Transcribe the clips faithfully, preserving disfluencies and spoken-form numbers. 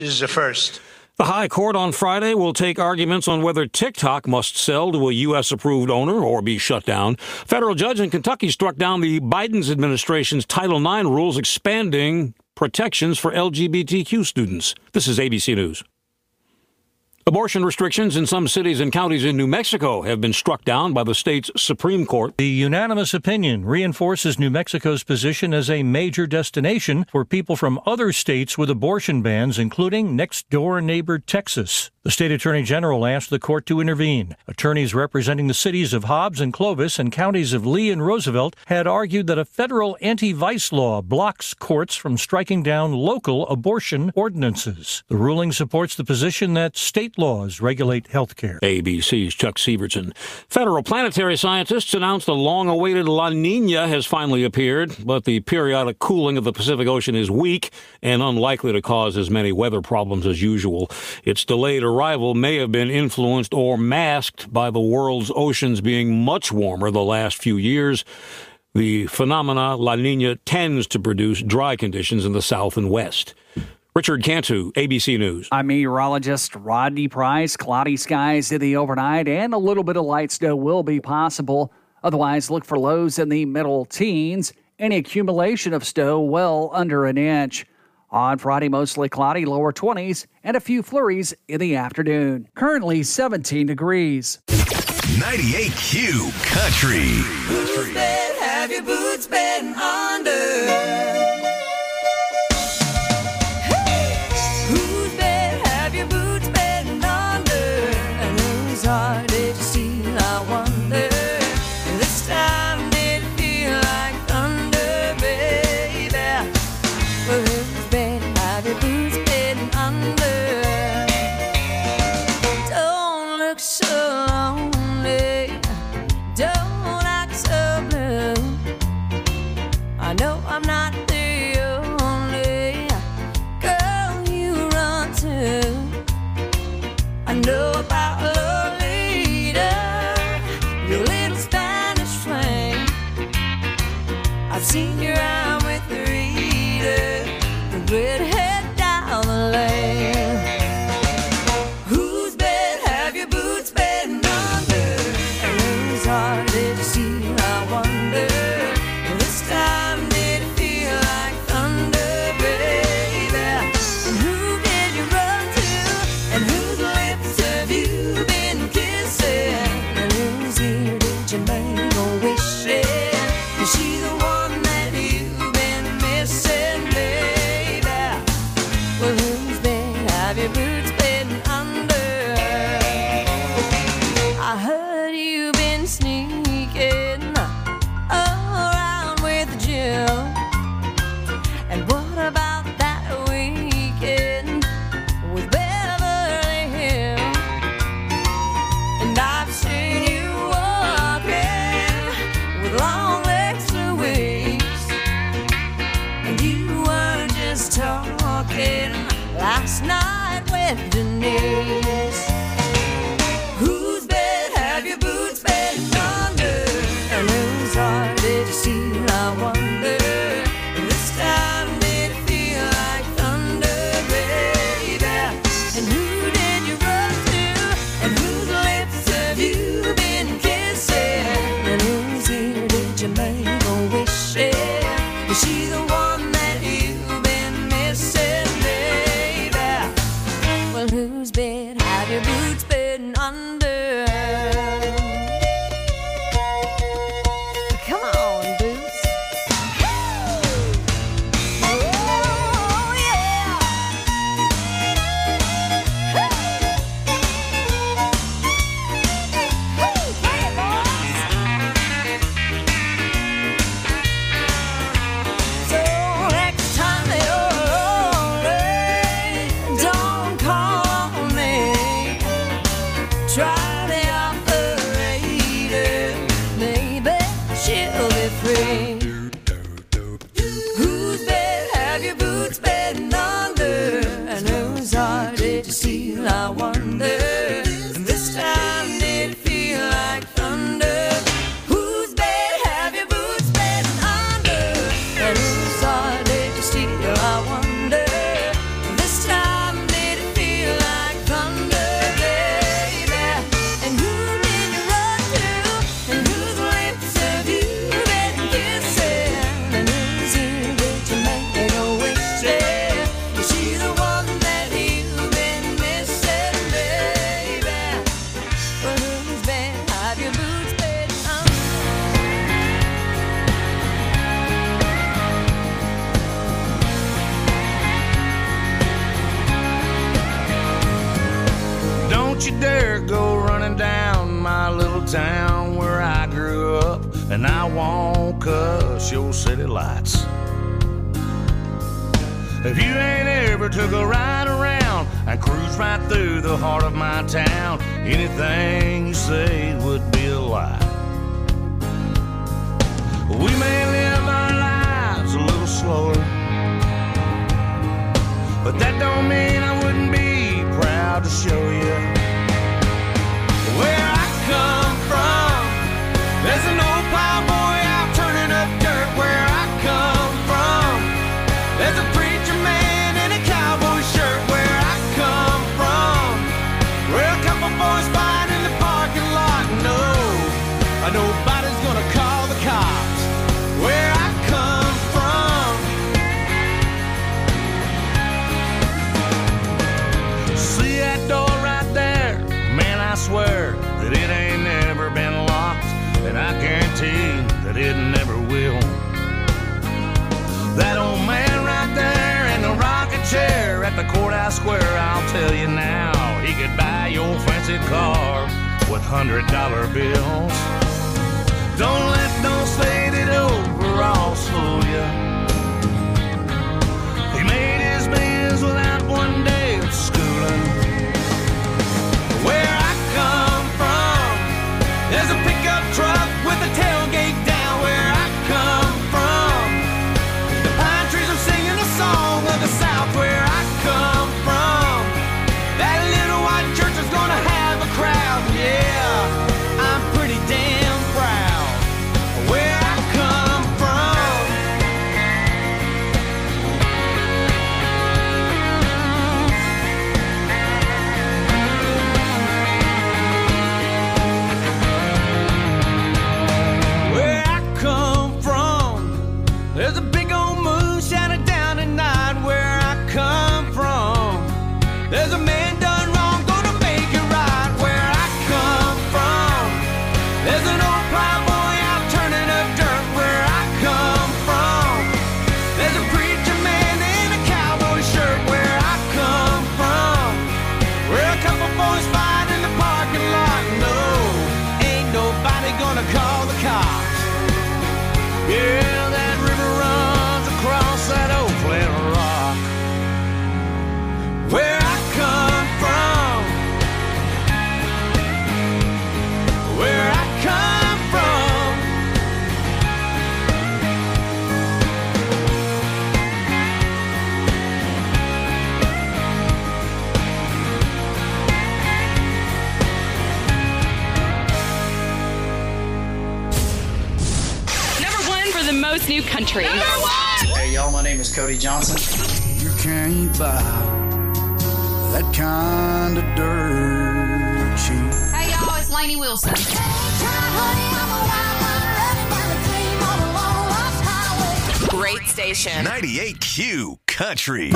This is a first. The High Court on Friday will take arguments on whether TikTok must sell to a U S-approved owner or be shut down. Federal judge in Kentucky struck down the Biden administration's Title nine rules expanding protections for L G B T Q students. This is A B C News. Abortion restrictions in some cities and counties in New Mexico have been struck down by the state's Supreme Court. The unanimous opinion reinforces New Mexico's position as a major destination for people from other states with abortion bans, including next-door neighbor Texas. The state attorney general asked the court to intervene. Attorneys representing the cities of Hobbs and Clovis and counties of Lee and Roosevelt had argued that a federal anti-vice law blocks courts from striking down local abortion ordinances. The ruling supports the position that state laws regulate health care. A B C's Chuck Severson. Federal planetary scientists announced the long-awaited La Nina has finally appeared, but the periodic cooling of the Pacific Ocean is weak and unlikely to cause as many weather problems as usual. Its delayed arrival may have been influenced or masked by the world's oceans being much warmer the last few years. The phenomena La Nina tends to produce dry conditions in the south and west. Richard Cantu, A B C News. I'm meteorologist Rodney Price. Cloudy skies in the overnight and a little bit of light snow will be possible. Otherwise, look for lows in the middle teens. Any accumulation of snow well under an inch. On Friday, mostly cloudy, lower twenties, and a few flurries in the afternoon. Currently seventeen degrees. ninety-eight Q Country. Whose bed have your boots been under? Did you see, I wonder, this time did it feel like thunder, baby? Well, whose bed have your boots been under? Don't look so lonely, don't act so blue. I know I'm not the only girl you run to. I know about love. I've seen you out with the reader, the redhead down the lane. Whose bed have your boots been under? And whose heart did you see, I wonder? This time did it feel like thunder, baby? And who did you run to? And whose lips have you been kissing? And whose ear did you make a wish in? Is she the one? Have your boots been under? I heard you've been sneaking around with Jill. And what about that weekend with Beverly Hills? And I've seen you walking with long legs Louise. And you weren't just talking last night with Denise. Whose bed have your boots been under? And whose heart did you see, I wonder? This time did it feel like thunder, baby? And who did you run to? And whose lips have you been kissing? And whose ear did you make a wish in? Is she the one that you've been missing? Whose bed have your boots been under? Come on, boots. Oh, yeah. Hey, boys. So next time you're lonely, don't call me. don't you dare go running down my little town where I grew up, and I won't cuss your city lights. If you ain't ever took a ride around and cruise right through the heart of my town, anything you say would be a lie. We may live our lives a little slower, but that don't mean I wouldn't be proud to show you where I come from. There's an old plowboy out turning up dirt where I come from. There's a preacher man in a cowboy shirt where I come from. Where a couple boys fight in the parking lot. No, nobody's gonna call the cops where I come from. See that door right there? Man, I swear that it ain't never been locked, and I guarantee that it never will. That old man right there in the rocking chair at the courthouse square, I'll tell you now, he could buy your fancy car with hundred dollar bills. Don't let those faded overalls fool you. He made his bills without one day of schooling. Where I come from, there's a pickup truck with a tailgate down where I come from. The pine trees are singing a song of the South where I come from. That little white church is gonna have a crowd, yeah, I'm pretty damn proud where I come from. Where I come from, there's a big old moon shining down at night where I come from. There's a man done wrong, gonna make it right where I come from. There's an old plowboy out turning up dirt where I come from. There's a preacher man in a cowboy shirt where I come from. Where a couple boys fight in the parking lot. No, ain't nobody gonna call the cops. Yeah, that river runs across that old flat rock. Where I come from, where I come from. Number one for the most new country. Hey y'all, my name is Cody Johnson. You can't buy that kind of dirt cheap. Hey y'all, it's Lainey Wilson. Great station. ninety-eight Q Country.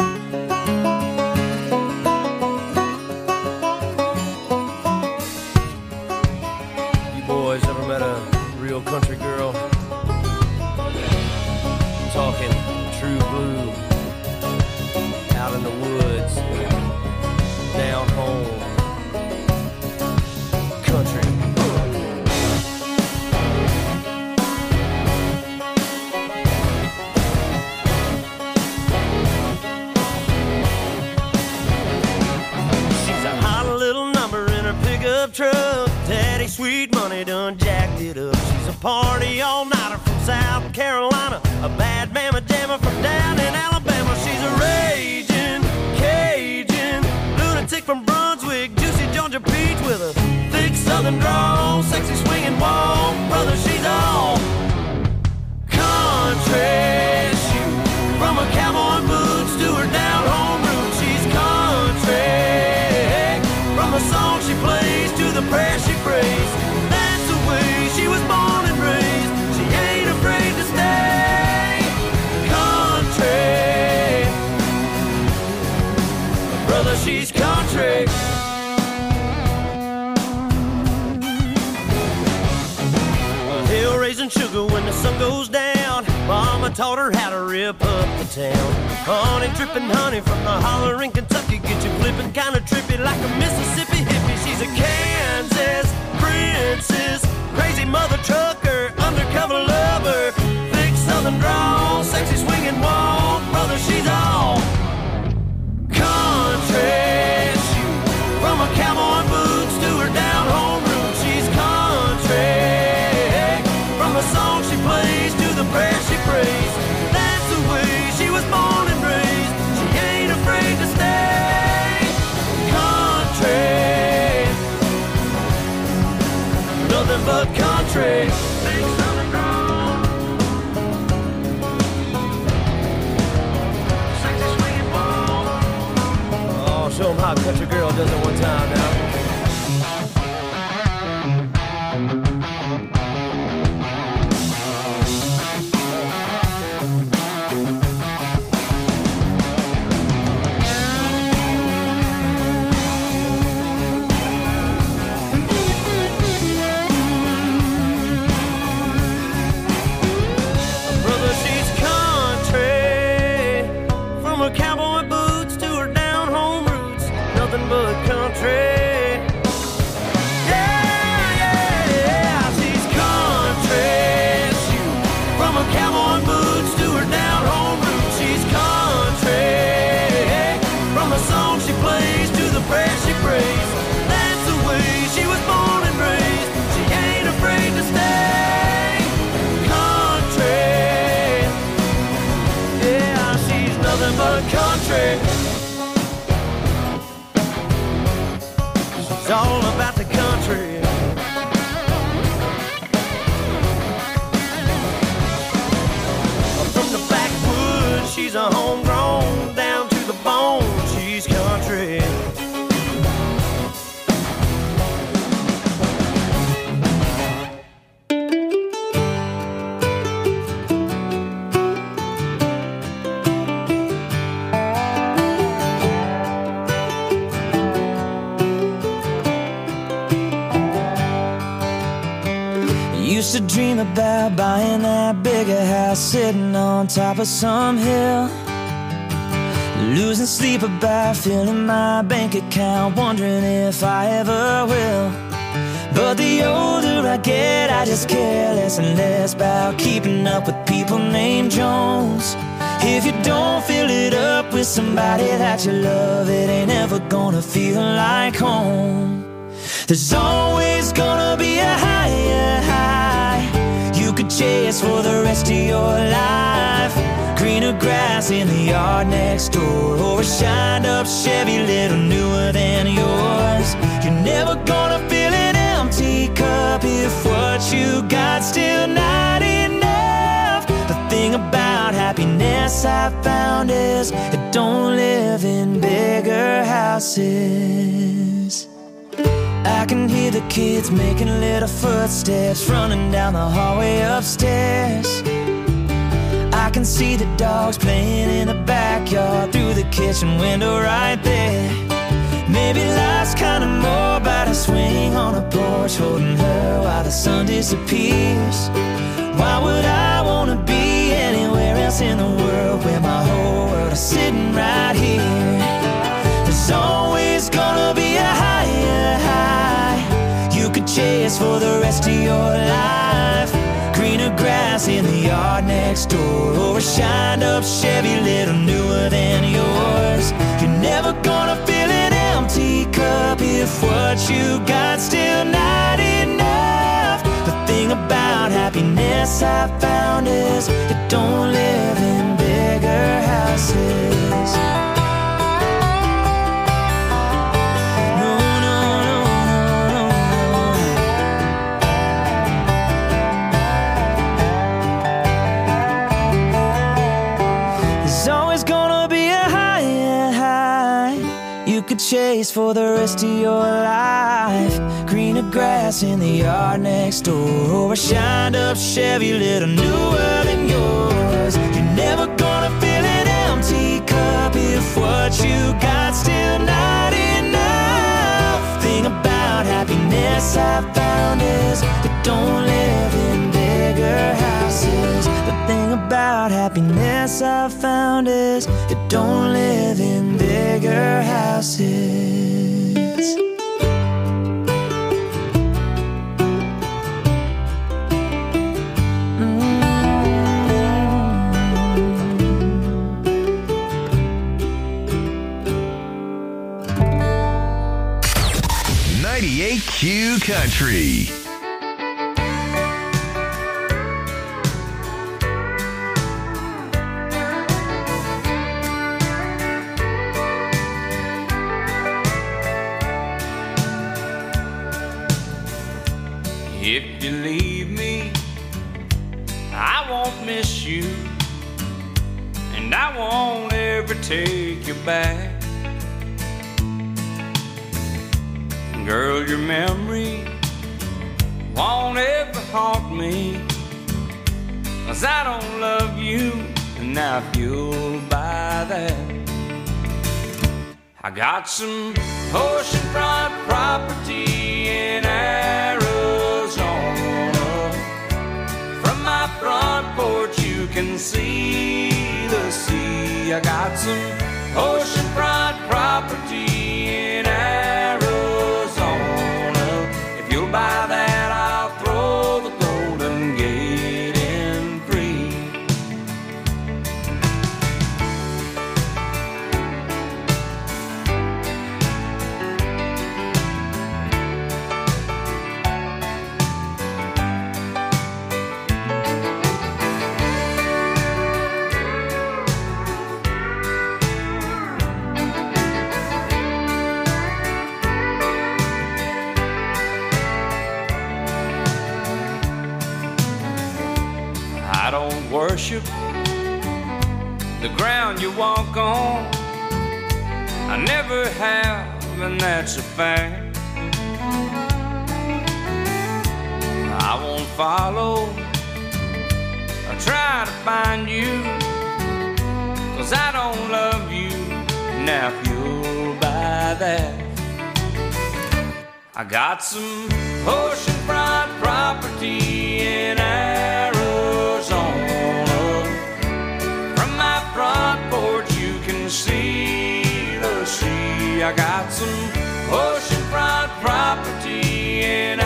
You boys ever met a real country girl? Talking true blue, out in the woods, down home, country. She's a hot little number in her pickup truck. Daddy Sweet Money done jacked it up. She's a party all-nighter from South Carolina, a bad mama jammer from down in Alabama. She's a raging Cajun lunatic from Brunswick, juicy Georgia peach with a thick southern drawl, sexy swinging walk. Brother, she's all country. She, from her cowboy boots to her down home roots, she's country. From the song she plays to the prayer she prays, that's the way she was born and raised. She ain't afraid to stay country. Brother, she's country. A hill raising sugar when the sun goes down. Mama taught her how to rip up the town. Honey dripping honey from the holler in Kentucky, get you flipping kinda trippy like a Mississippi hippie. She's a country. Oh, show them how a country girl does it one time now. It's all about the country. From the backwoods, she's a homegrown, down to the bone, she's country. Used to dream about buying that bigger house, sitting on top of some hill, losing sleep about filling my bank account, wondering if I ever will. But the older I get, I just care less and less about keeping up with people named Jones. If you don't fill it up with somebody that you love, it ain't ever gonna feel like home. There's always gonna be a higher high you could chase for the rest of your life. Greener grass in the yard next door, or a shined up Chevy little newer than yours. You're never gonna fill an empty cup if what you got still not enough. The thing about happiness I found is it don't live in bigger houses. I can hear the kids making little footsteps running down the hallway upstairs. I can see the dogs playing in the backyard through the kitchen window right there. Maybe life's kinda more about a swing on a porch, holding her while the sun disappears. Why would I wanna be anywhere else in the world where my whole world is sitting right here? There's always gonna be a higher high you could chase for the rest of your life. Greener grass in the yard next door, or a shined up Chevy little newer than yours. You're never gonna fill an empty cup if what you got still not enough. The thing about happiness I found is it don't live in bigger houses. Chase for the rest of your life. Greener grass in the yard next door, or a shined up Chevy little newer than yours. You're never gonna fill an empty cup if what you got still not enough. Thing about happiness I found is it don't live in bigger houses. The thing about happiness I found is it don't live in bigger houses. ninety-eight Q Country. If you leave take you back. Girl, your memory won't ever haunt me, 'cause I don't love you, and now if you'll buy that, I got some oceanfront property in Arizona. From my front porch you can see the sea. I got some oceanfront property in Arizona. If you'll buy that, I'll throw the Golden Gate in free. I don't worship the ground you walk on. I never have, and that's a fact. I won't follow or try to find you, 'cause I don't love you. Now if you'll buy that, I got some oceanfront property in Arizona. From my front porch you can see the sea. I got some oceanfront property in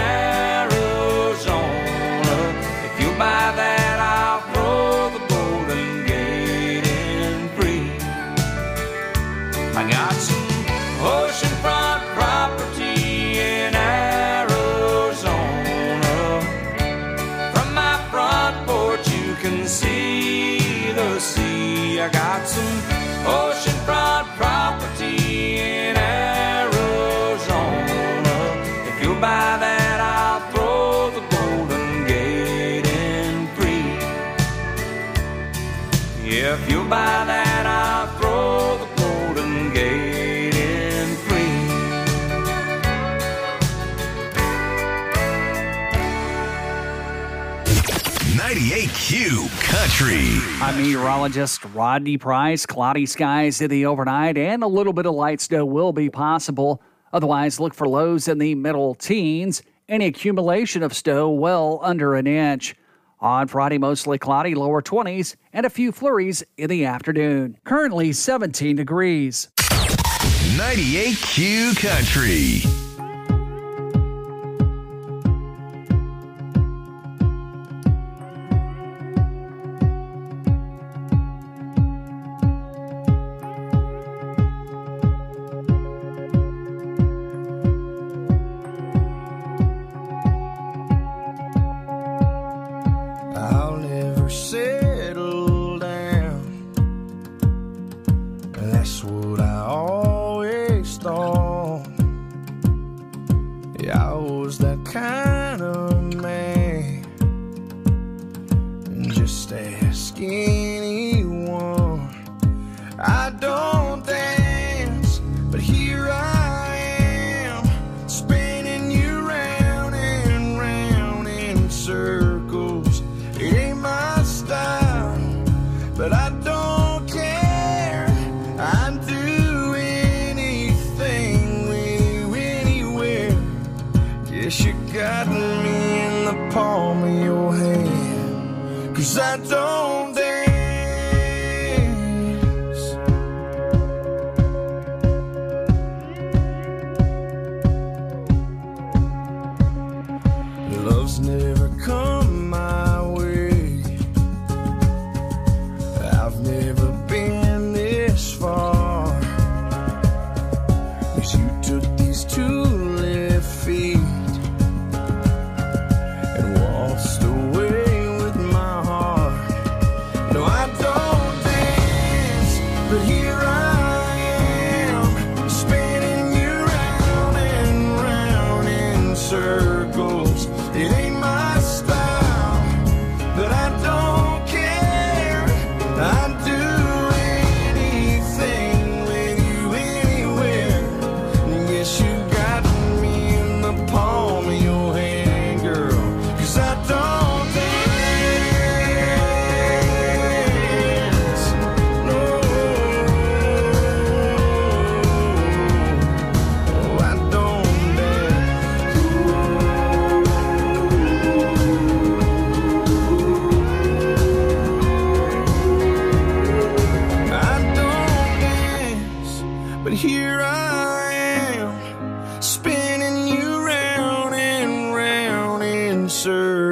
Arizona. If you buy that, I'll throw the Golden Gate in free. I got some oceanfront property in Arizona. From my front porch you can see the sea. I got some oceanfront property in Arizona. If you'll buy that, I'll throw the Golden Gate in free. Yeah, if you'll buy that, I'll throw the Golden Gate in free. ninety-eight Q Country. I'm meteorologist Rodney Price. Cloudy skies in the overnight and a little bit of light snow will be possible. Otherwise, look for lows in the middle teens. Any accumulation of snow well under an inch. On Friday, mostly cloudy, lower twenties, and a few flurries in the afternoon. Currently seventeen degrees. ninety-eight Q Country. I'll never settle down. That's what I always thought. Yeah, I was that kind of man. Just ask anyone. I don't dance, but here I am, spinning you round and round in circles. It ain't my style, but I don't care. I'd do anything with you anywhere. Guess you got me in the palm of your hand, 'cause I don't dance. Love's never come my way. I've never been this far. 'Cause you took these two left feet and waltzed away with my heart. No, I don't dance, but here I am, spinning you round and round in circles. It ain't my style, but I don't care. I'd do anything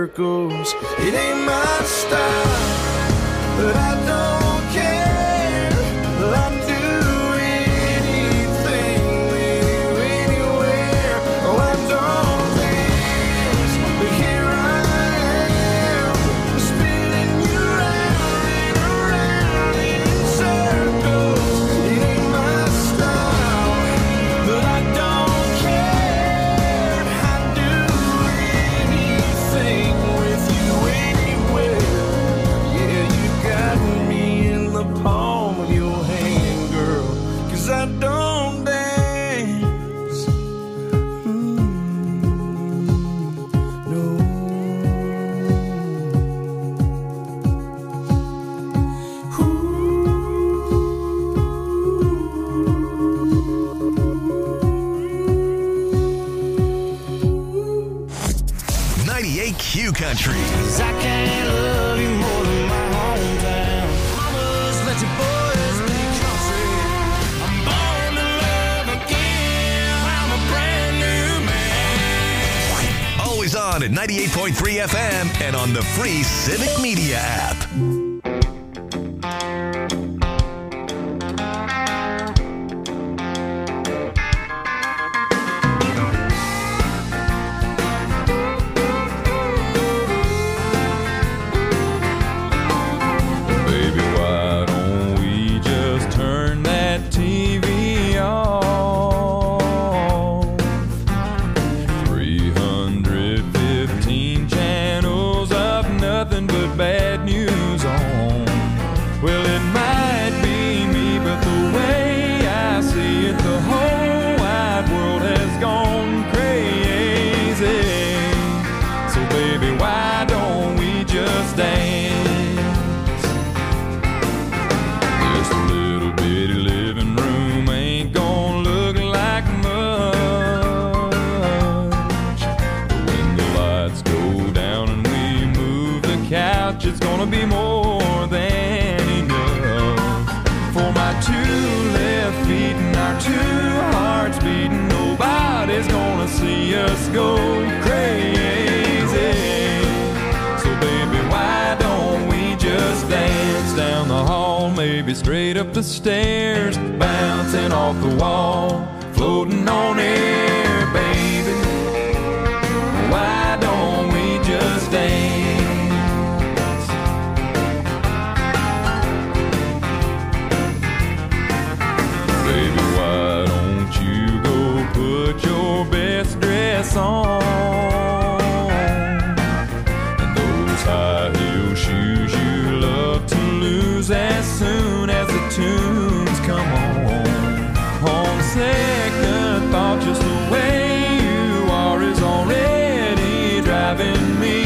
circles. It ain't my style, but I don't care. I'll do anything with you anywhere. Oh, I don't dance, but here I am, spinning you round and around in circles. It ain't my style, but I don't care. I'd do anything with you anywhere. Yeah, you got me in the palm of your hand, girl, 'cause I don't dance. Mm, no. ninety-eight Q Country. 'Cause I can't love you more than my hometown. Mamas, let your boys be country. I'm born to love again. I'm a brand new man. Always on at ninety-eight point three F M and on the free Civic Media app. Baby, why don't we just turn that T V off? three hundred fifteen channels of nothing but bad news on. Well, it might be me, but the way I see it, the whole wide world has gone crazy. So, baby, why don't we just dance? This little bitty living room ain't gonna look like much. But when the lights go down and we move the couch, it's gonna be more than enough. For my two left feet and our two hearts beating, nobody's gonna see us go crazy. So baby, why don't we just dance down the hall, maybe straight up the stairs, bouncing off the wall, floating on air, baby. Why don't we just dance? Baby, why don't you go put your best dress on? And those high heel shoes you love to lose as soon as the tunes come on. On second thought, just the way you are is already driving me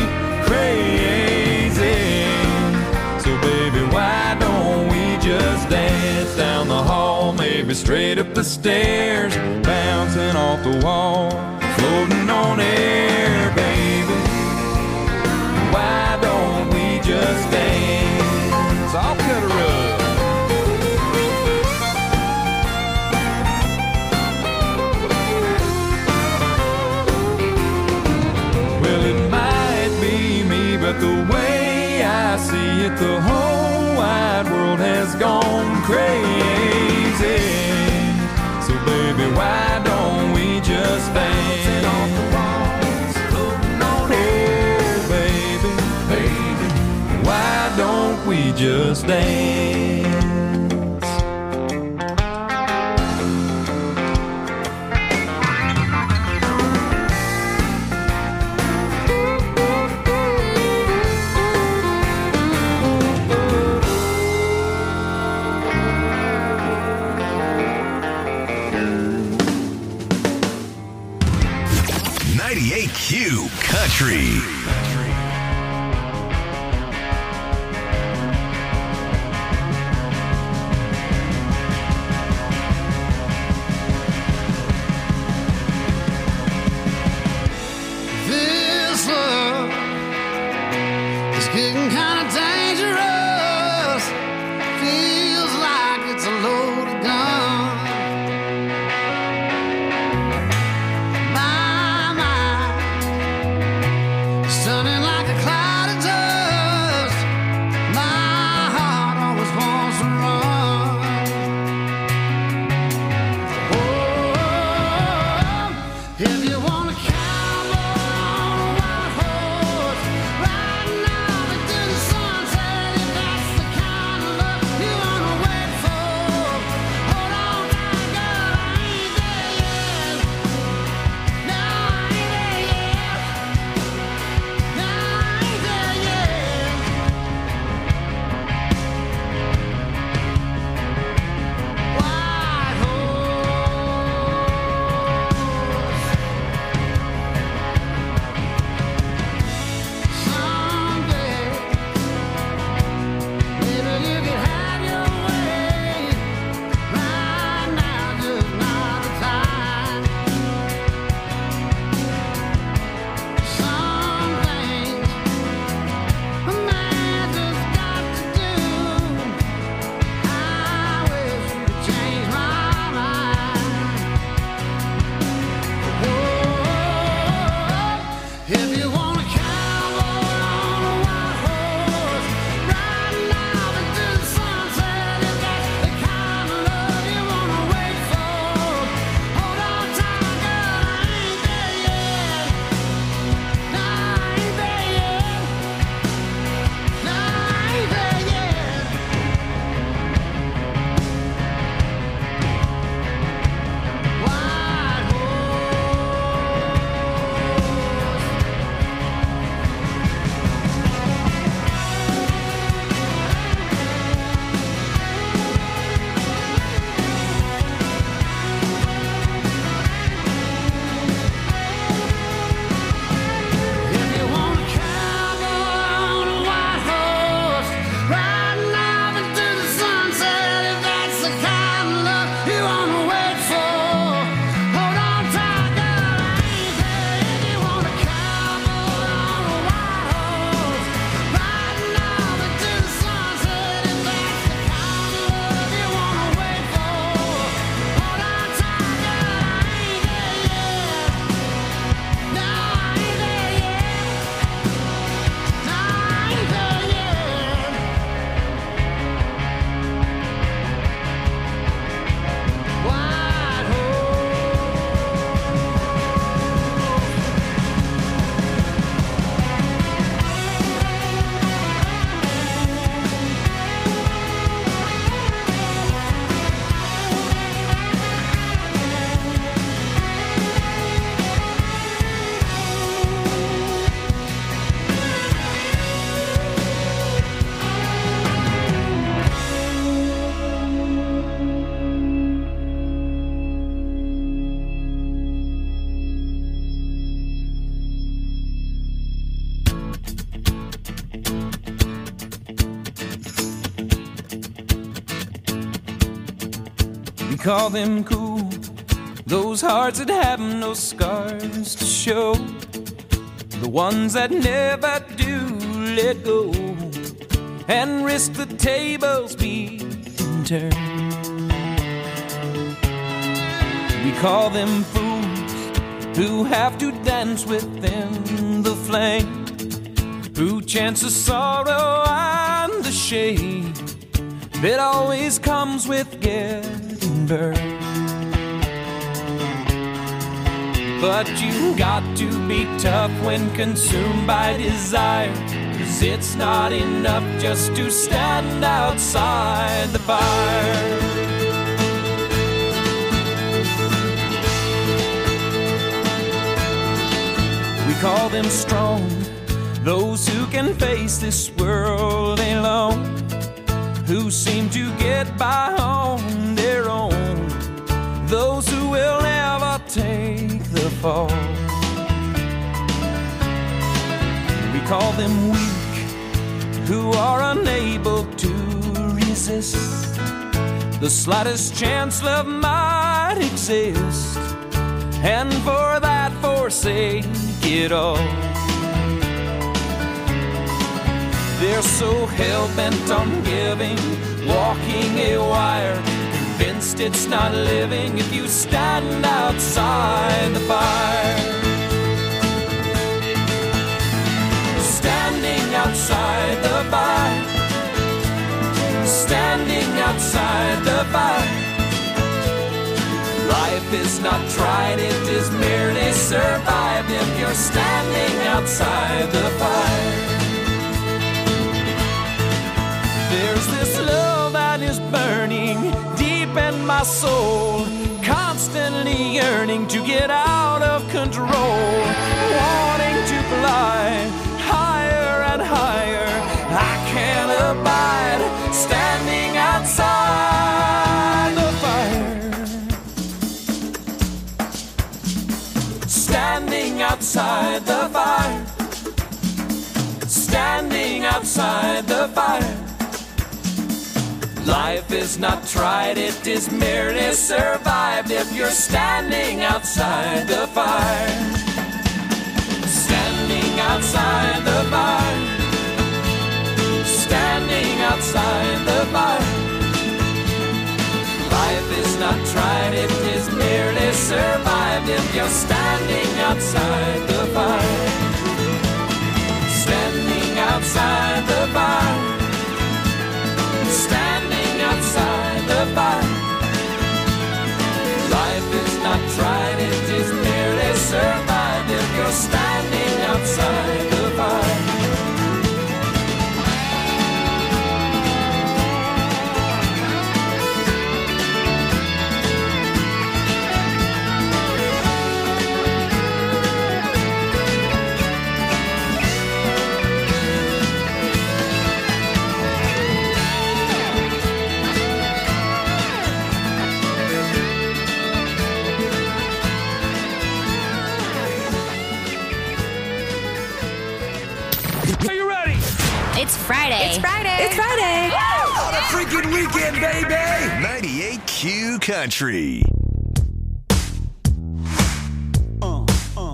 crazy. So baby, why don't we just dance down the hall, maybe straight up the stairs, bouncing off the wall, floating on air, baby. Why don't we just dance? I'll cut her up. Well, it might be me, but the way I see it, the whole wide world has gone crazy. So baby, why don't we just dance? Oh baby, baby, why don't we just dance? ninety-eight Q Country. This love is getting kind of dangerous. Feels like it's a loaded gun. My mind, son. We call them cool, those hearts that have no scars to show, the ones that never do let go and risk the tables being turned. We call them fools who have to dance within the flame, who chance the sorrow and the shame that always comes with getting burned. But you got to be tough when consumed by desire, 'cause it's not enough just to stand outside the fire. We call them strong, those who can face this world alone, who seem to get by on their own, those who will never take the fall. We call them weak, who are unable to resist the slightest chance love might exist, and for that forsake it all. They're so hell-bent on giving, walking a wire, convinced it's not living if you stand outside the fire. Standing outside the fire, standing outside the fire. Life is not tried, it is merely survived if you're standing outside the fire. There's this love that is burning deep in my soul, constantly yearning to get out of control, wanting to fly higher and higher. I can't abide standing outside the fire. Standing outside the fire. Standing outside the fire. Life is not tried, it is merely survived if you're standing outside the fire. Standing outside the fire. Standing outside the fire. Life is not tried, it is merely survived if you're standing outside the fire. Standing outside the fire. Standing outside the fire. Life is not tried, it is merely survived if you're standing outside the fire. It's Friday. It's Friday. It's Friday. What a freaking weekend, baby! ninety-eight Q Country. Uh, uh.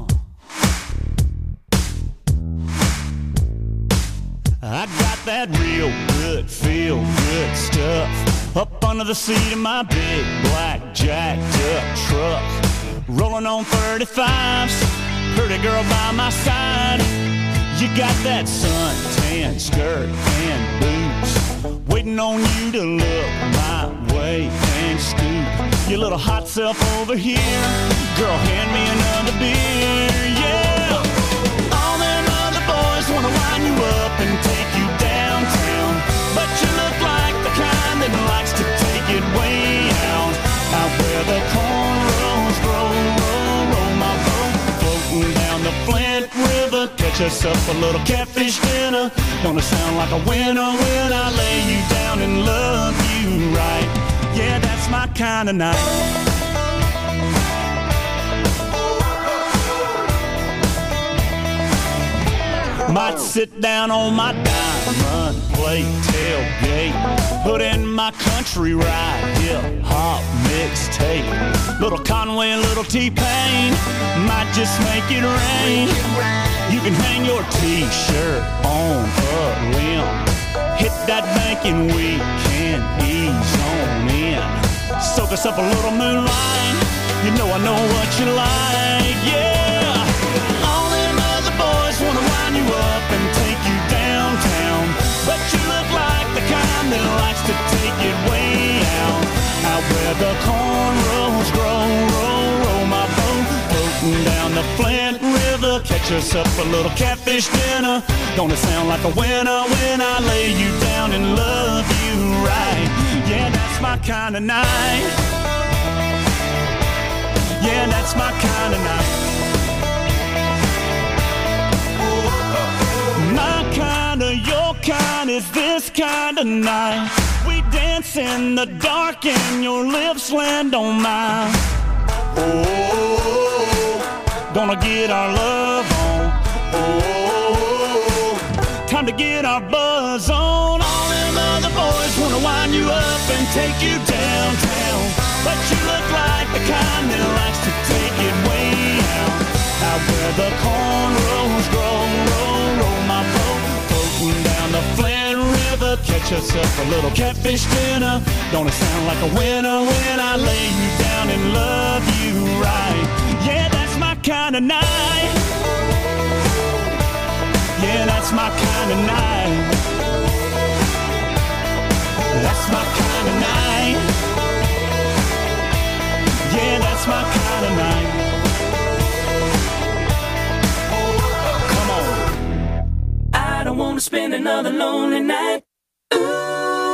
I got that real good, feel good stuff up under the seat of my big black jacked up truck. Rolling on thirty-fives, pretty girl by my side. You got that suntan skirt and boots, waiting on you to look my way and scoop your little hot self over here. Girl, hand me another beer, yeah. All them other boys wanna wind you up and take you downtown, but you look like the kind that likes to take it way out, out where the cornrows grow, roll, roll my boat, floating down the Flint River. Catch us up a little catfish dinner. Gonna sound like a winner when I lay you down and love you right. Yeah, that's my kind of night. Might Sit down on my diamond plate tailgate, put in my country ride, hip hop mixtape. Little Conway and little T-Pain might just make it rain. You can hang your t-shirt on a limb. Hit that bank and we can ease on in. Soak us up a little moonlight. You know I know what you like, yeah. All them other boys wanna wind you up and take you downtown, but you look like the kind that likes to take it way out. Out where the cornrows grow, roll, roll my boat, floating down the Flint River. Catch us up a little catfish dinner. Gonna sound like a winner when I lay you down and love you right. Yeah, that's my kind of night. Yeah, that's my kind of night. My kind of, your kind is this kind of night. We dance in the dark and your lips land on mine. Oh, gonna get our love on. Oh, time to get our buzz on. All them other boys wanna wind you up and take you downtown, but you look like the kind that likes to take it way out. Out where the cornrows grow, roll, roll my boat, floating down the Flint River. Catch us up a little catfish dinner. Gonna sound like a winner when I lay you down and love you right. Yeah, that's my kind of night. Yeah, that's my kind of night. That's my kind of night. Yeah, that's my kind of night. Come on. I don't want to spend another lonely night. Ooh.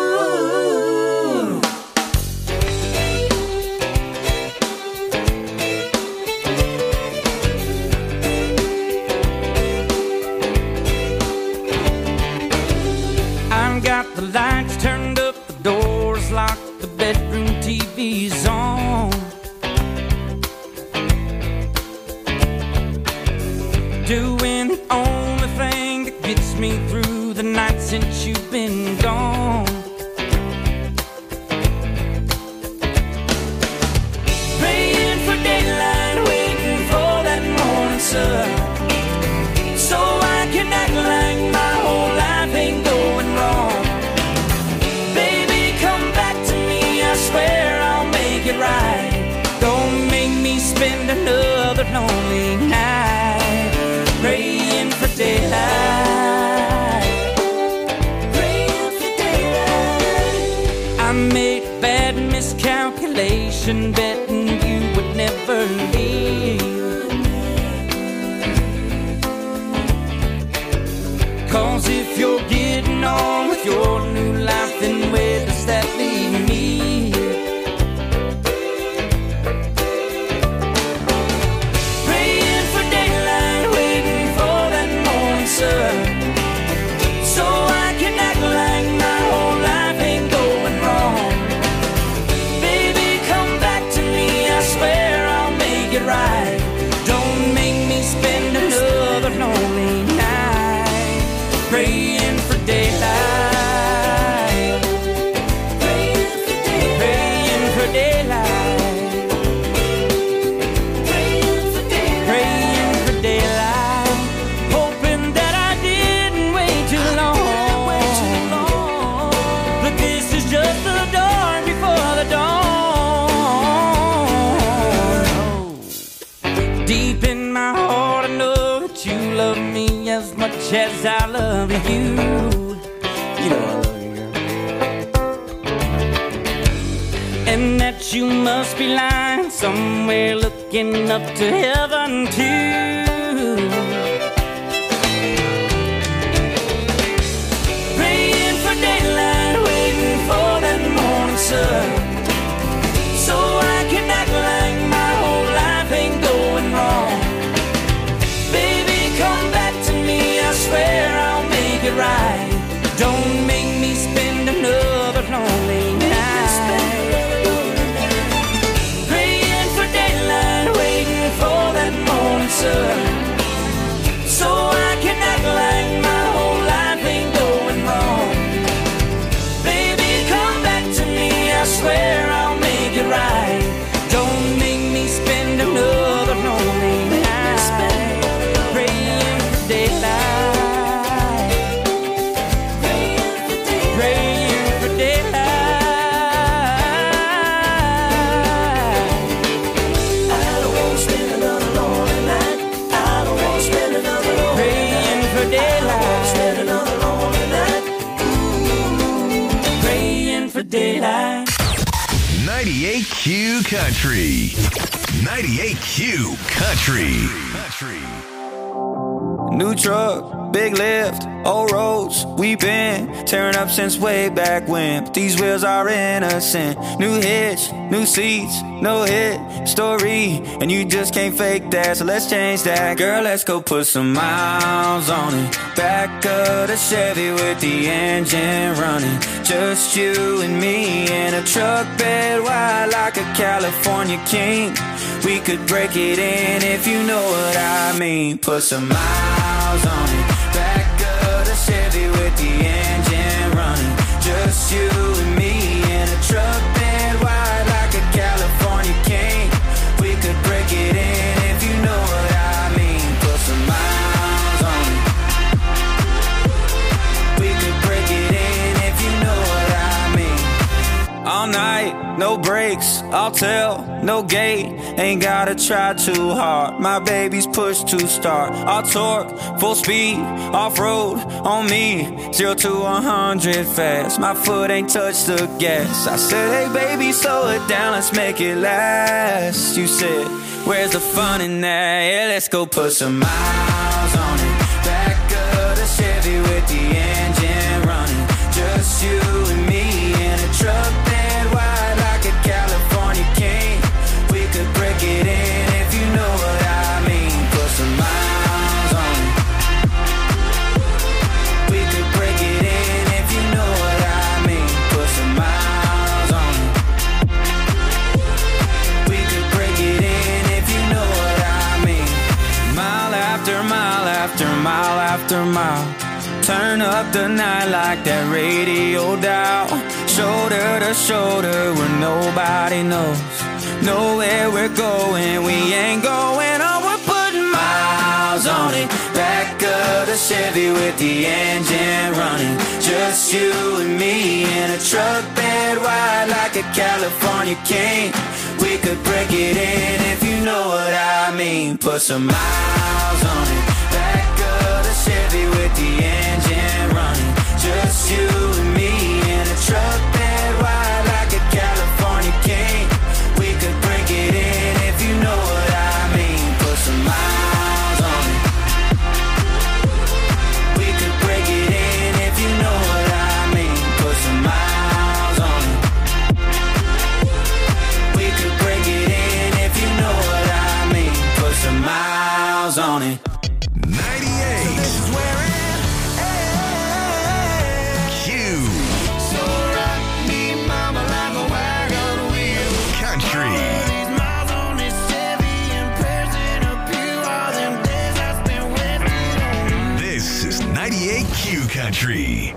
I've got the lights turned up, the doors locked, the bedroom T V's on. Doing the only thing that gets me through the night since you've been gone. Praying for daylight, waiting for that morning sun, so I can act like my whole life ain't going wrong. Baby, come back to me, I swear I'll make it right. Don't make me spend another lonely night. Praying for daylight, praying for daylight. I made a bad miscalculation, betting you would never leave. Cause if you're getting on with your new life, then where does that leave me? Praying for daylight, waiting for that morning sun, so I can act like my whole life ain't going wrong. Baby, come back to me, I swear I'll make it right. Don't make me spend another lonely night. Praying for daylight, praying for daylight, praying for daylight, praying for daylight, praying for daylight, hoping that I didn't wait too long. But this is just the dawn before the dawn. Deep in my heart, I know that you love me as much as I love you. You know I love you, girl. And that you must be lying somewhere, looking up to heaven too. Praying for daylight, waiting for that morning sun, so I can act like my whole life ain't going wrong. Baby, come back to me, I swear I'll make it right. Don't make me spend another lonely night. Praying for daylight, waiting for that morning sun, so I can act like my Q Country. ninety-eight Q Country. Country. New truck, big lift, old roads, we been tearing up since way back when. But these wheels are innocent. New hitch, new seats, no hit story, and you just can't fake that, so let's change that. Girl, let's go put some miles on it. Back of the Chevy with the engine running. Just you and me in a truck bed wide like a California king. We could break it in if you know what I mean. Put some miles on it. Back of the Chevy with the engine running. Just you and me in a truck bed wide like a California king. We could break it in if you know what I mean. Put some miles on it. We could break it in if you know what I mean. All night, no brakes, I'll tell, no gate. Ain't gotta try too hard. My baby's push to start. I'll torque, full speed, off-road on me. Zero to one hundred fast. My foot ain't touched the gas. I said, hey baby, slow it down, let's make it last. You said, where's the fun in that? Yeah, let's go put some miles on it. Back of the Chevy with the engine running. Just you and me in a truck bed wide like a California king. We could break it in if you know what I mean. Put some miles on it. We could break it in if you know what I mean. Put some miles on it. We could break it in if you know what I mean. Mile after mile after mile after mile. Turn up the night like that radio dial. Shoulder to shoulder where nobody knows. Know where we're going, we ain't going on. We're putting miles on it. Back of the Chevy with the engine running. Just you and me in a truck bed wide like a California king. We could break it in if you know what I mean. Put some miles on it. Back of the Chevy with the engine running. Just you and me in a truck bed wide like a California king. We could break it in if you know what I mean. Put some miles on it. We could break it in if you know what I mean. Put some miles on it. We could break it in if you know what I mean. Put some miles on it. ninety-eight. So this is where it Q. So rock me, mama, like a wagon wheel. Country. These miles on this Chevy and prayers in a pew. All them days I spent wasted on. This is ninety-eight Q Country.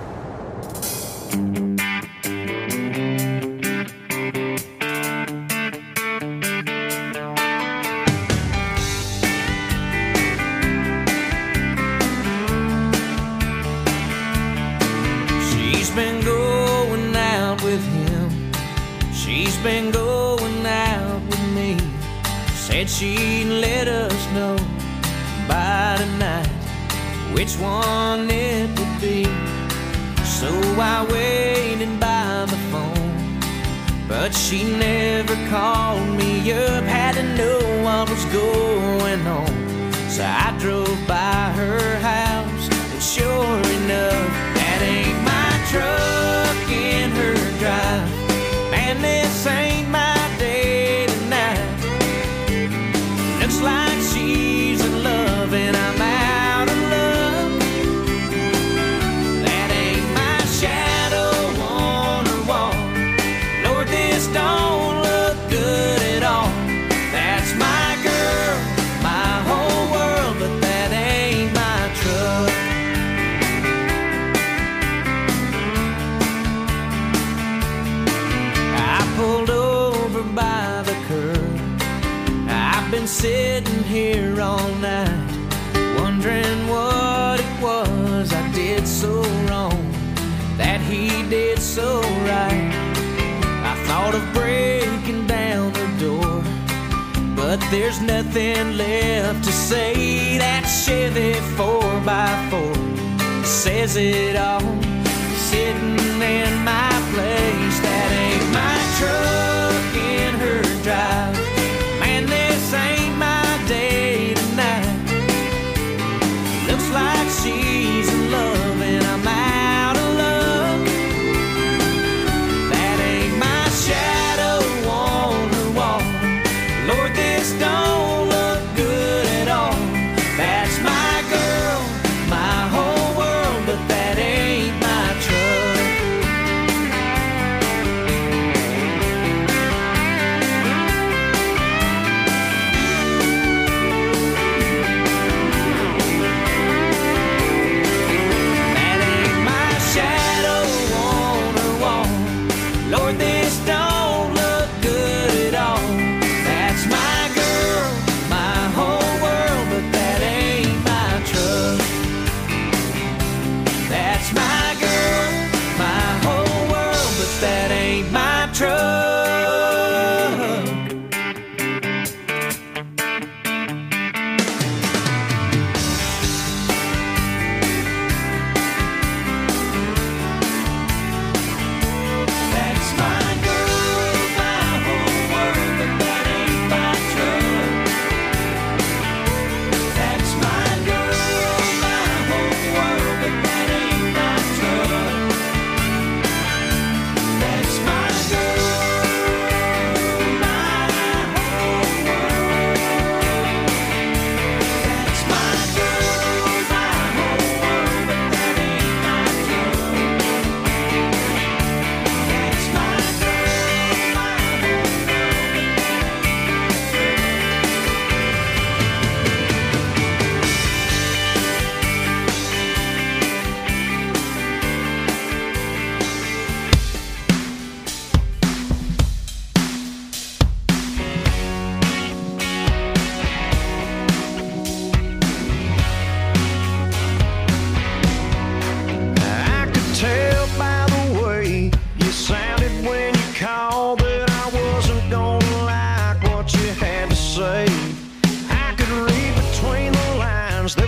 She's been going out with him. She's been going out with me. Said she'd let us know by tonight which one it would be. So I waited by the phone, but she never called me up. Had to know what was going on, so I drove by her house, and sure enough, that ain't my truck in her drive. Man, this ain't my day tonight. Looks like she's in love and I'm out of love. That ain't my shadow on her wall. Lord, this don't look good at all. That's my girl, my whole world, but that ain't my truck. I pulled over by the curb. I've been sitting here all night, wondering what it was I did so wrong, that he did so right. I thought of breaking down the door, but there's nothing left to say. That Chevy four by four says it all, sitting in my place. That ain't my truck in her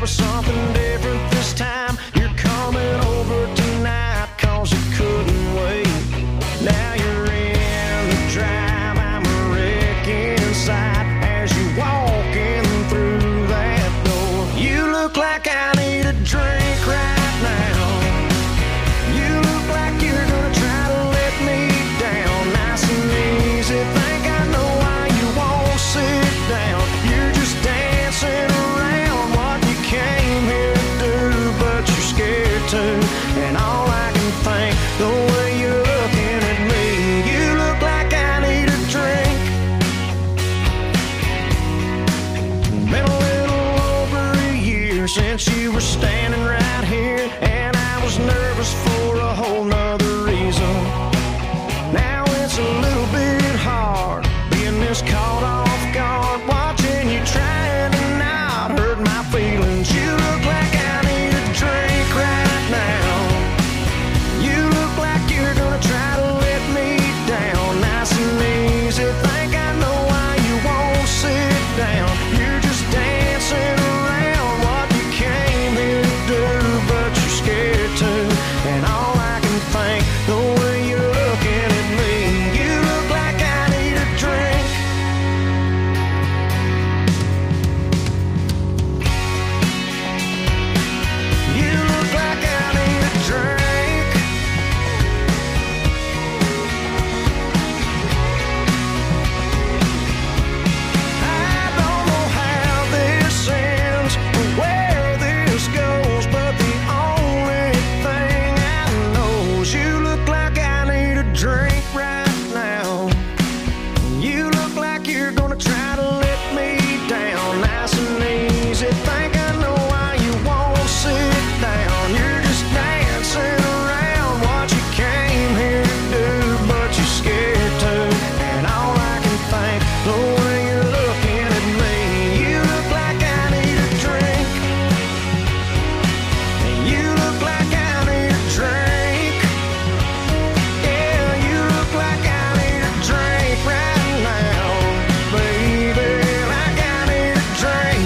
was something different this time. You're coming over tonight, cause you couldn't wait. Now you're in the drive, I'm a wreck inside. As you walking through that door, you look like I need a drink right now. You look like you're gonna try to let me down, nice and easy. Think I know why you won't sit down. You're just dancing around what you came here to do, but you're scared to. And all I can think, the way you're looking at me, you look like I need a drink. Been a little over a year since you were standing right here, and I was nervous for a whole nother reason. Now it's a little bit hard being this caught off guard, watching you trying to not hurt my feelings. You look like I need a drink right now. You look like you're gonna try to let me down, nice and easy. Think I know why you won't sit down. You're just dancing around what you came here to do, but you're scared to. And all I can think, the way you're looking at me, you look like I need a drink. You look like I need a drink. I don't know how this ends or where this goes, but the only thing I know is you look like I need a drink right now. You look like you're gonna try to let me down, nice and easy. Think I know why you won't sit down. You're just dancing around what you came here to do, but you're scared to. And all I can think, the way you're looking at me, you look like I need a drink. You look like I need a drink. Yeah, you look like I need a drink right now, baby. Like I need a drink.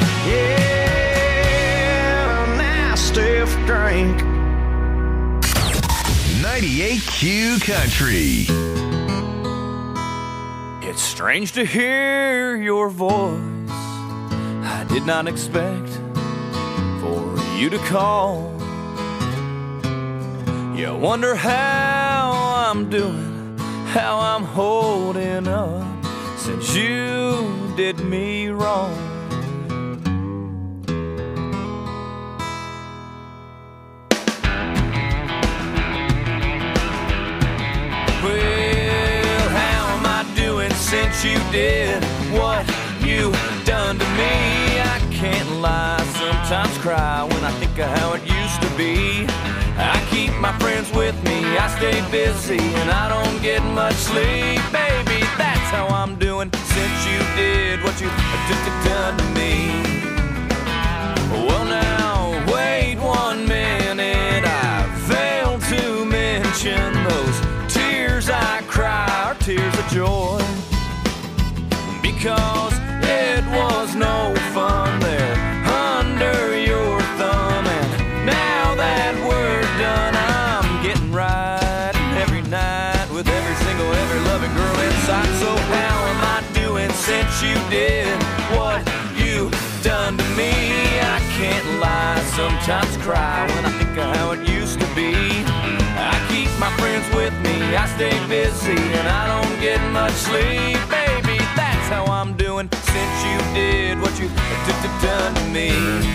Yeah, a nice stiff drink. ninety-eight Q Country. It's strange to hear your voice. I did not expect for you to call. You wonder how I'm doing, how I'm holding up since you did me wrong. Well, how am I doing since you did what you done to me? I can't lie, sometimes cry when I think of how it used to be. I keep my friends with me, I stay busy, and I don't get much sleep. Baby, that's how I'm doing since you did what you done to me. Well now, wait one minute, I failed to mention those tears I cry are tears of joy, because it was no fun there under your thumb. And now that we're done, I'm getting right every night with every single, every loving girl in sight. So how am I doing since you did what you done to me? I can't lie, sometimes cry when I think of how it used to be. I keep my friends with me, I stay busy, and I don't get much sleep. Baby, that's how I'm doing since you did what you done to me.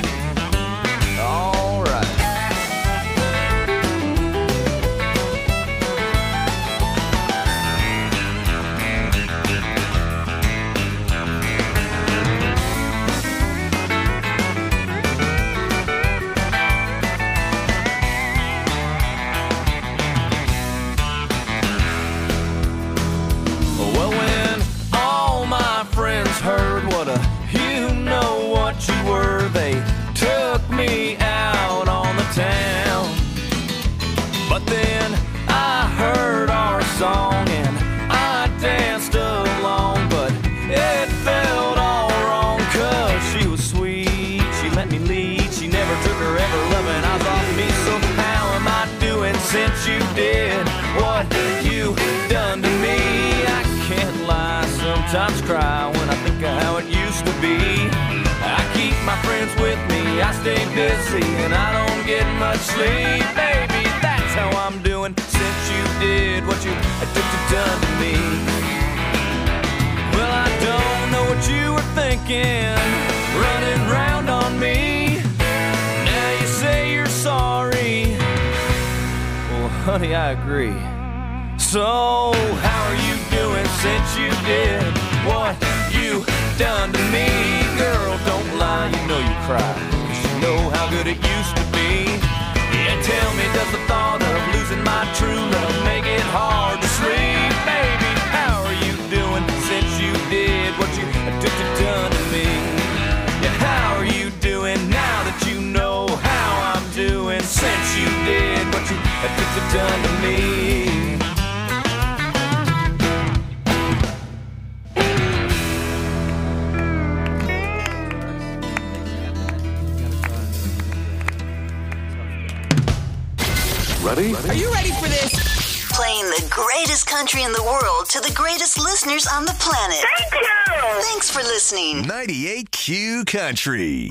All right. Well, when all my friends heard what a you know what you were, they took me out on the town. But then I heard our song and I danced along, but it felt all wrong, 'cause she was sweet, she let me lead, or ever loving. I thought me, so how am I doing since you did what you done to me? I can't lie, sometimes cry when I think of how it used to be. I keep my friends with me, I stay busy, and I don't get much sleep. Baby, that's how I'm doing since you did what you done to me. Well, I don't know what you were thinking, running round on me. Now you say you're sorry. Well, honey, I agree. So, how are you doing since you did what you done to me? Girl, don't lie, you know you cry, 'cause you know how good it used to be. Yeah, tell me, does the thought of losing my true love make it hard to sleep? Baby, how are you doing since you did what you done to me? Yeah, how are you doing now that you know how I'm doing since you did what you done to me? Ready? Are you ready for this? Playing the greatest country in the world to the greatest listeners on the planet. Thank you! Thanks for listening. ninety-eight Q Country.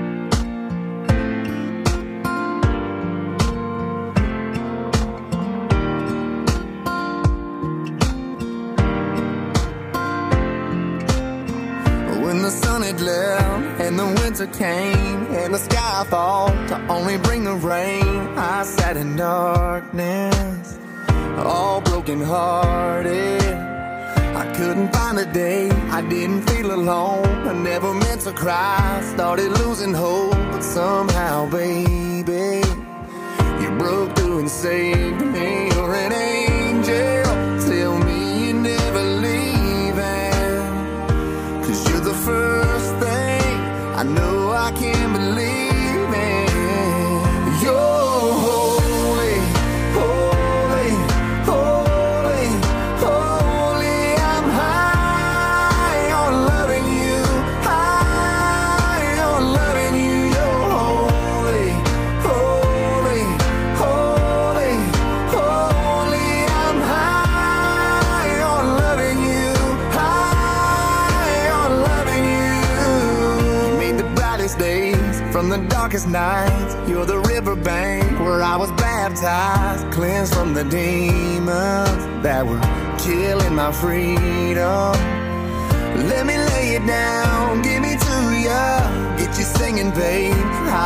When the sun had left and the winter came and the sky thought to only bring the rain, I sat in darkness, all broken hearted. I couldn't find a day I didn't feel alone. I never meant to cry, started losing hope, but somehow, baby, you broke through and saved me. You're an angel, tell me you're never leaving, 'cause you're the first thing I know I can't believe in. You're holy, holy, holy, holy. I'm high on loving you, high on loving you. You're holy, holy, holy, holy. I'm high on loving you, high on loving you. You made the brightest days from the darkest nights. You're the riverbank where I was baptized, cleansed from the demons that were killing my freedom. Let me lay it down, give me to ya, get you singing, babe.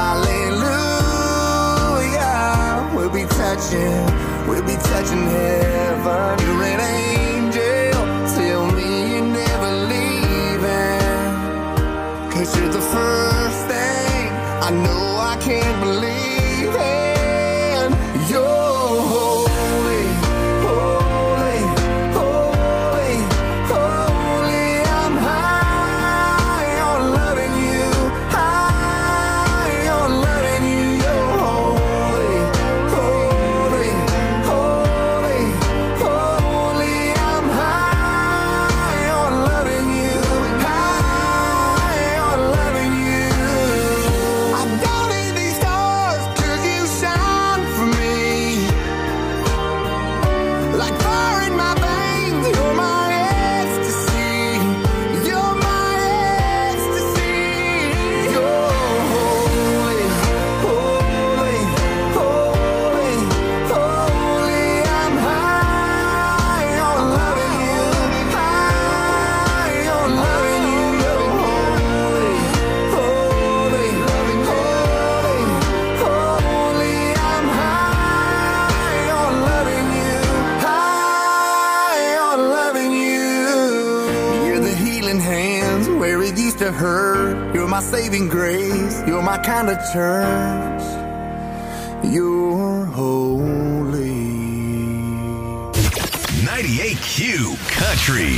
Hallelujah. We'll be touching, we'll be touching heaven. You're an angel, tell me you're never leaving, 'cause you're the first thing I know I can't believe in. You're holy, holy, holy, holy. I'm high on loving you, high on loving you. You're holy, holy, holy, holy. I'm high on loving you, high on loving you. I don't need these stars 'cause you shine for me. Like fire in my veins, you're my ecstasy. You're my ecstasy. You're holy, holy, holy, holy. I'm high on loving you, high on loving you. You're holy, holy, holy, holy. I'm high on loving you, high on loving you. You're the healing hands where it used to hurt. You're my saving grace. You're my kind of church. You're holy. ninety-eight Q Country.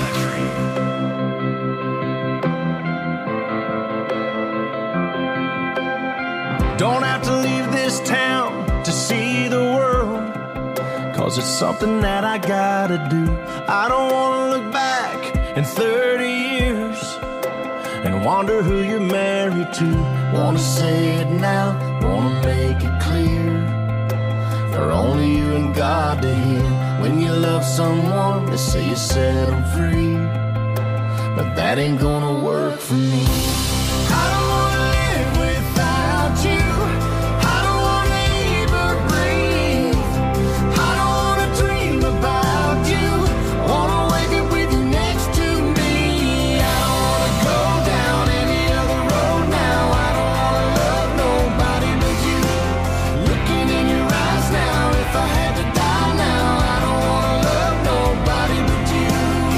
Don't have to leave this town to see the world, 'cause it's something that I gotta do. I don't wanna look back in thirty years and wonder who you're married to. Wanna say it now, wanna make it clear. For only you and God to hear. When you love someone, they say you set them free. But that ain't gonna work for me. I don't wanna live without you. I don't wanna even breathe. I don't wanna dream about you. I wanna wake up with you next to me. I don't wanna go down any other road now. I don't wanna love nobody but you. Looking in your eyes now, if I had to die now, I don't wanna love nobody but you.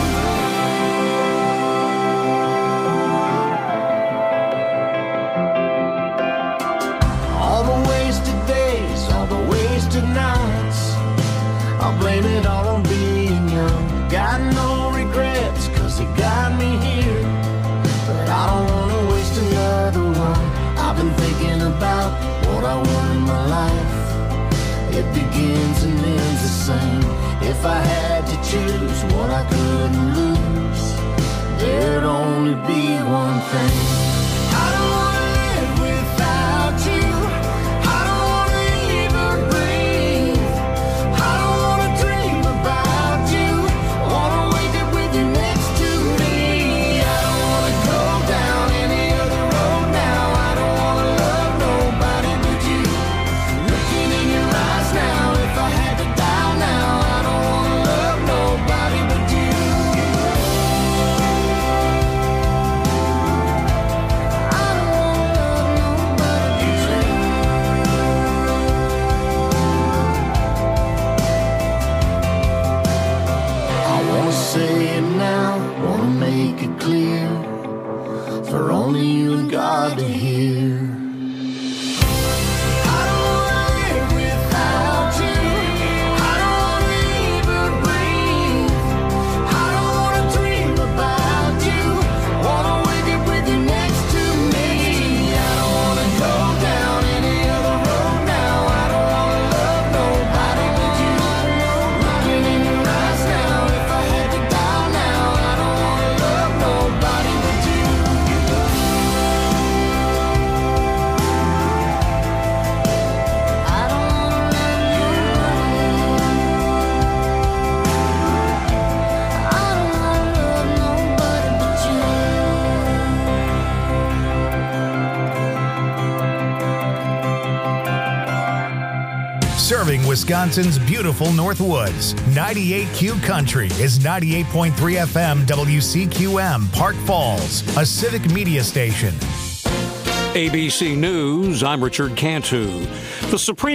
All the wasted days, all the wasted nights, I'll blame it all on being young. Got no regrets, cause it got me here. But I don't wanna waste another one. I've been thinking about what I want in my life. It begins and ends the same. If I had to choose what I couldn't lose, there'd only be one thing. I don't wanna live without you. I don't wanna even breathe. I don't wanna dream about you. I wanna wake up with you next to me. I don't wanna go down any other road now. I don't wanna love nobody but you. Looking in your eyes now, if I had to die now, I don't wanna love nobody but you. I don't wanna love nobody but you. I wanna say it now, wanna make it clear, for only you and God to hear. I don't wanna live without you. I don't wanna even breathe. I don't wanna dream about you. Wanna wake up with you next to me. I don't wanna go down any other road now. I don't wanna love nobody but you. Looking in your eyes now, if I had to die now, I don't wanna love nobody but you. I don't wanna love nobody. I don't wanna love nobody but you. Serving Wisconsin's beautiful North Woods. ninety-eight Q Country is ninety-eight point three F M W C Q M, Park Falls, a civic media station. A B C News, I'm Richard Cantu. The Supreme